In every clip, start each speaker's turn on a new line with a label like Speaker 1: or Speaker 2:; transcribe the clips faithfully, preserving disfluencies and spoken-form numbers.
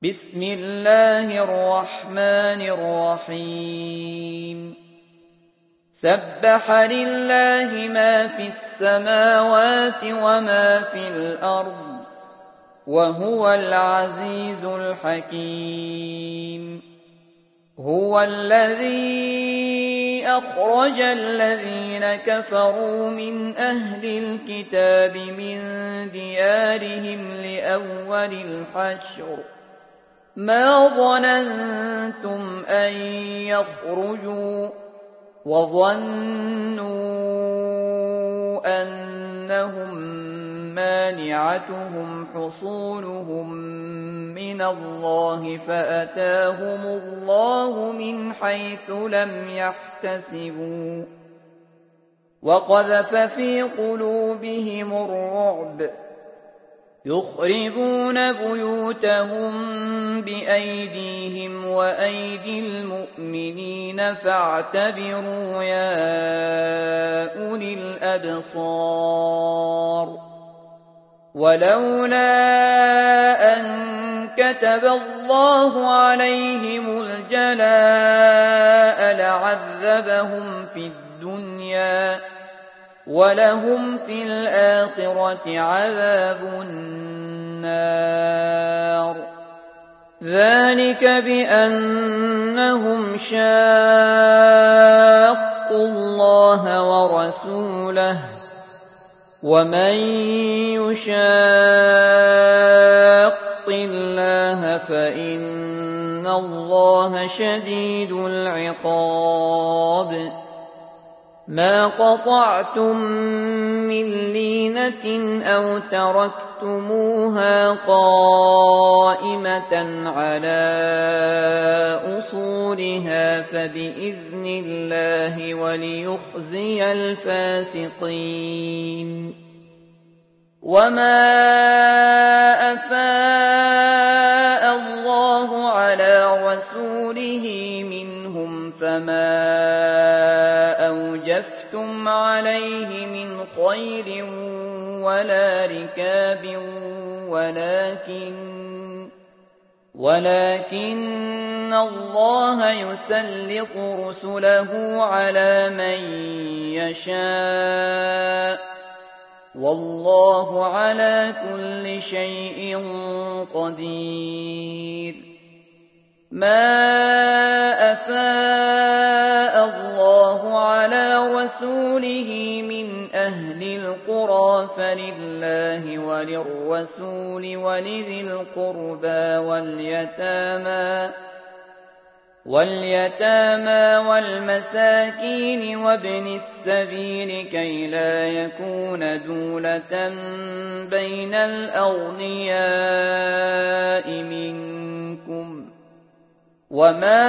Speaker 1: بسم الله الرحمن الرحيم سبح لله ما في السماوات وما في الأرض وهو العزيز الحكيم هو الذي أخرج الذين كفروا من أهل الكتاب من ديارهم لأول الحشر ما ظننتم أن يخرجوا وظنوا أنهم مانعتهم حصونهم من الله فأتاهم الله من حيث لم يحتسبوا وقذف في قلوبهم الرعب يخربون بيوتهم بأيديهم وأيدي المؤمنين فاعتبروا يا أولي الأبصار ولولا أن كتب الله عليهم الجلاء لعذبهم في الدنيا ولهم في الآخرة عذاب النار ذلك بأنهم شاقوا الله ورسوله ومن يشاق الله فإن الله شديد العقاب ما قطعتم من لينة أو تركتموها قائمة على أصولها فبإذن الله وليخزي الفاسقين وما أفاء الله على رسوله منهم فما أوجفتم عليه من خيل ولا ركاب ولكن ولكن الله يسلط رسله على من يشاء والله على كل شيء قدير ما أفاء الله على رسوله من أهل القرى فلله وللرسول ولذي القربى واليتامى واليتامى والمساكين وابن السبيل كي لا يكون دولة بين الأغنياء منكم وما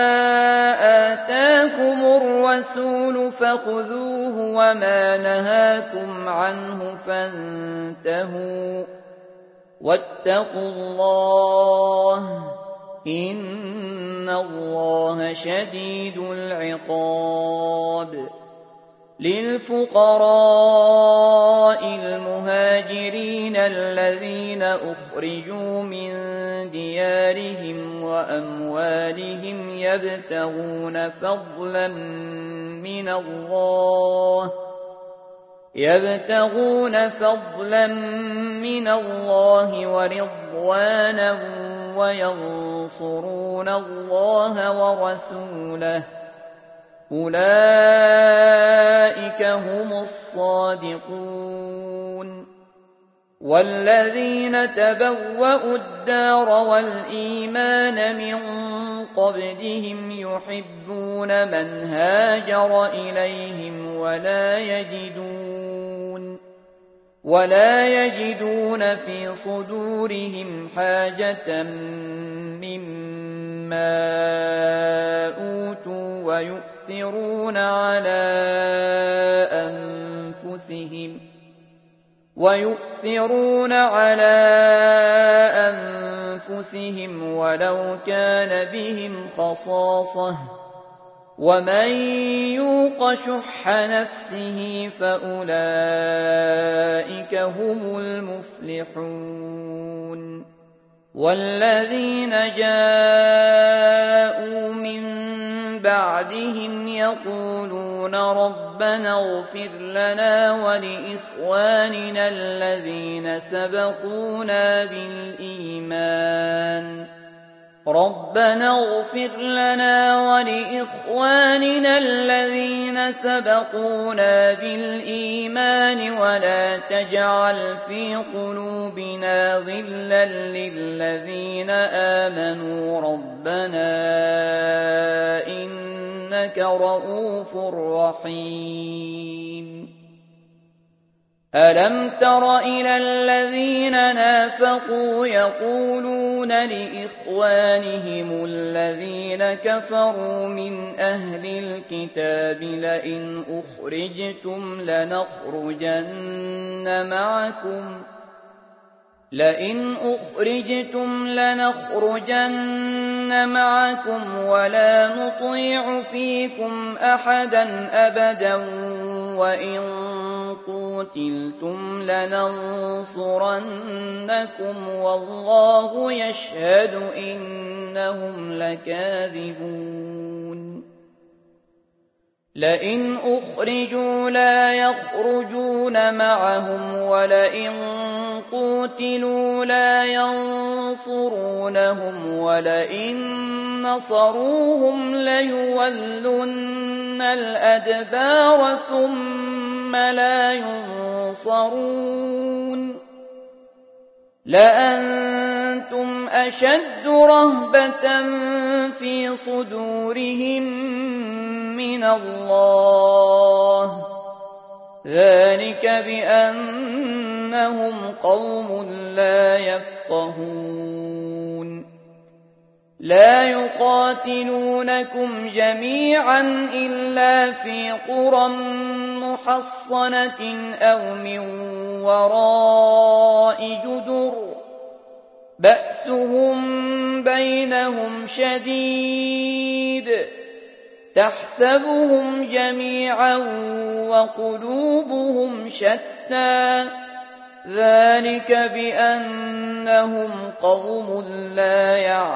Speaker 1: آتاكم الرسول فخذوه وما نهاكم عنه فانتهوا واتقوا الله إن الله شديد العقاب للفقراء المهاجرين الذين أخرجوا من ديارهم وأموالهم يبتغون فضلا من الله يبتغون فضلا من الله ورضوانا وينصرون الله ورسوله أولئك هم الصادقون والذين تبوأوا الدار والإيمان من قبلهم يحبون من هاجر إليهم ولا يجدون ولا يجدون في صدورهم حاجة مما أوتوا ويؤثرون على أنفسهم ويؤثرون على أنفسهم ولو كان بهم خصاصة ومن يوق شح نفسه فأولئك هم المفلحون والذين جاءوا من بعدهم يقولون ربنا اغفر لنا ولإخواننا الذين سبقونا بالإيمان ربنا اغفر لنا ولإخواننا الذين سبقونا بالإيمان ولا تجعل في قلوبنا غلا للذين آمنوا ربنا إنك رؤوف رحيم ألم تر إلى الذين نافقوا يقولون لإخوانهم الذين كفروا من أهل الكتاب لئن أخرجتم لنخرجن معكم لئن أخرجتم لنخرجن معكم ولا نطيع فيكم أحدا أبدا وإن قتلتم لننصرنكم والله يشهد إنهم لكاذبون لئن أخرجوا لا يخرجون معهم ولئن قتلوا لا ينصرونهم ولئن نصروهم ليولن الأدبار ثم لا ينصرون لأنتم أشد رهبة في صدورهم من الله ذلك بأنهم قوم لا يفقهون لا يقاتلونكم جميعا إلا في قرى محصنة أو من وراء جدر بأسهم بينهم شديد تحسبهم جميعا وقلوبهم شتى ذلك بأنهم قوم لا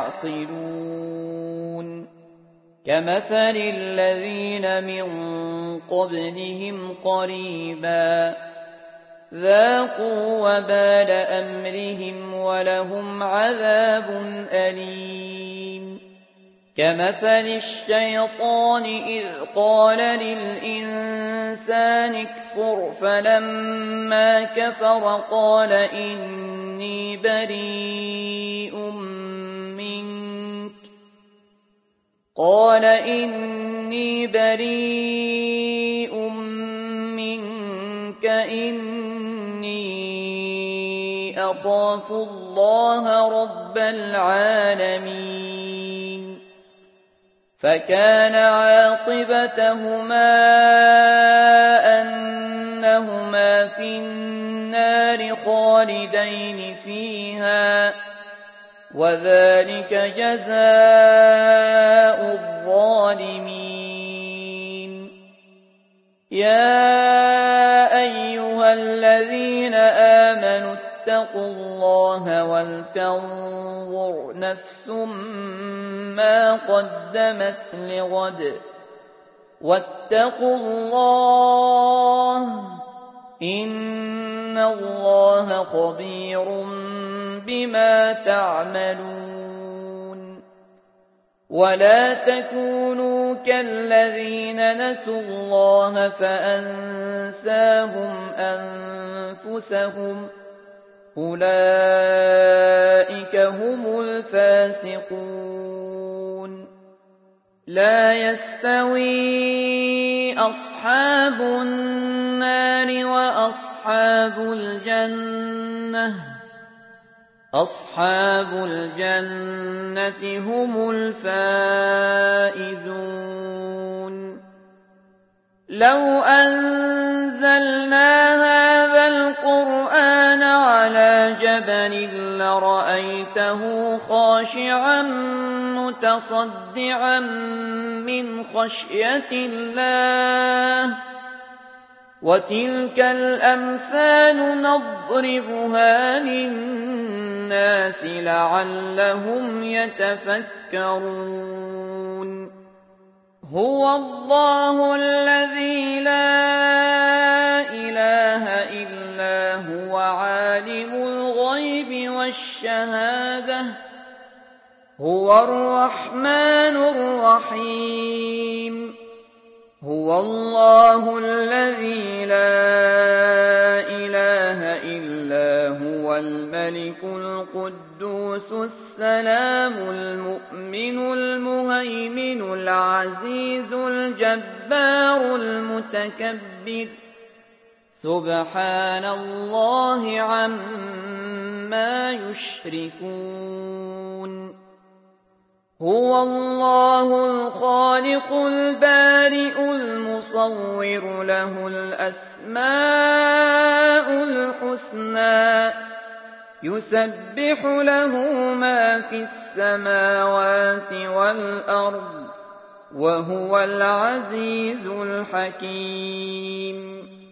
Speaker 1: يعقلون كمثل الذين من قبلهم قريبا ذاقوا وبال أمرهم ولهم عذاب أليم كمثل الشيطان إذ قال للإنسان اكفر فلما كفر قال إني بريء منك قال إني بريء منك إني أخاف الله رب العالمين فكان عاقبتهما أنهما في النار خالدين فيها وذلك جزاء الظالمين يا أيها الذين آمنوا اتقوا الله ولتنظر نفس ما قدمت لغد واتقوا الله إن الله خبير بما تعملون ولا تكونوا كالذين نسوا الله فأنساهم أنفسهم أولئك هم الفاسقون لا يستوي أصحاب النار وأصحاب الجنة أصحاب الجنة هم الفائزون لو أنزلنا هذا القرآن على جبل لرأيته خاشعا متصدعا من خشية الله وتلك الأمثال نضربها للناس للناس لعلهم يتفكرون هو الله الذي لا إله إلا هو عالم الغيب والشهادة هو الرحمن الرحيم هو الله الذي لا إله إلا هو الملك القدوس السلام المؤمن المهيمن العزيز الجبار المتكبر سبحان الله عما يشركون هو الله الخالق البارئ المصور له الأسماء الحسنى يسبح له ما في السماوات والأرض وهو العزيز الحكيم